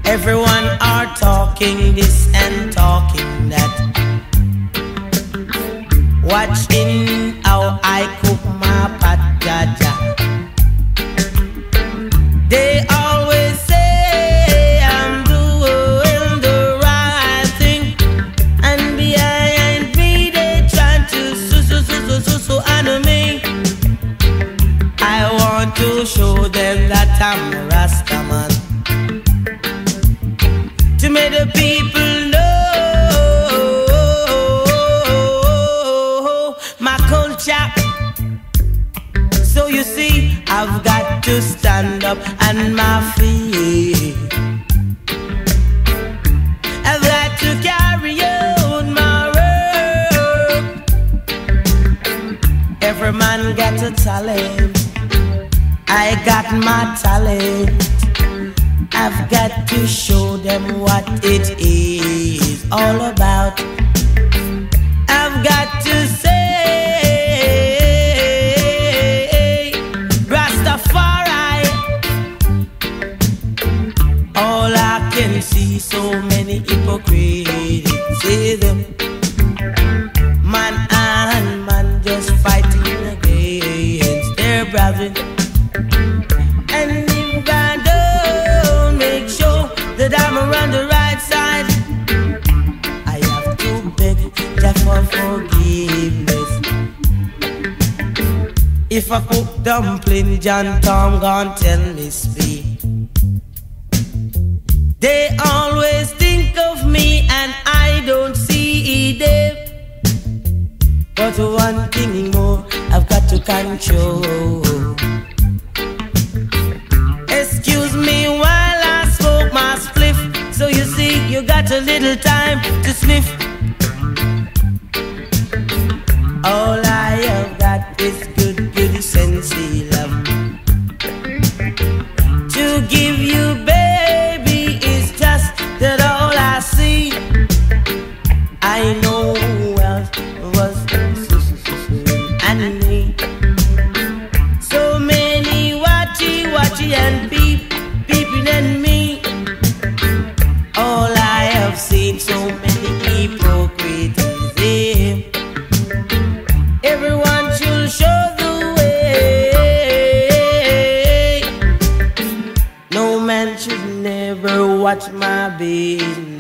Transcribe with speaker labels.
Speaker 1: Everyone are talking this and talking that, watching how I cook my pat jaja. They always say I'm doing the right thing, and behind me they trying to so me. I want to show them that I'm a Rastaman, to make the people know my culture. So you see, I've got to stand up on my feet. I've got to carry on my work. Every man got a talent. I got my talent. I've got to show them what it is all about. I've got to say, Rastafari. All I can see, so many hypocrites. See them, man and man just fighting against their brethren. And if I don't make sure that I'm around the right side, I have to beg Jah for forgiveness. If I cook dumpling, John Tom gon' tell me speak. They always think of me and I don't see them. But one thing more I've got to control. Excuse me while I smoke my spliff. So you see, you got a little time to sniff. All I have got is good sensey love to give you, baby. It's just that all I see. I know who else was and me. So many watchy and peeping at me. All I have seen, so many hypocrites is him. Everyone should show the way. No man should never watch my business.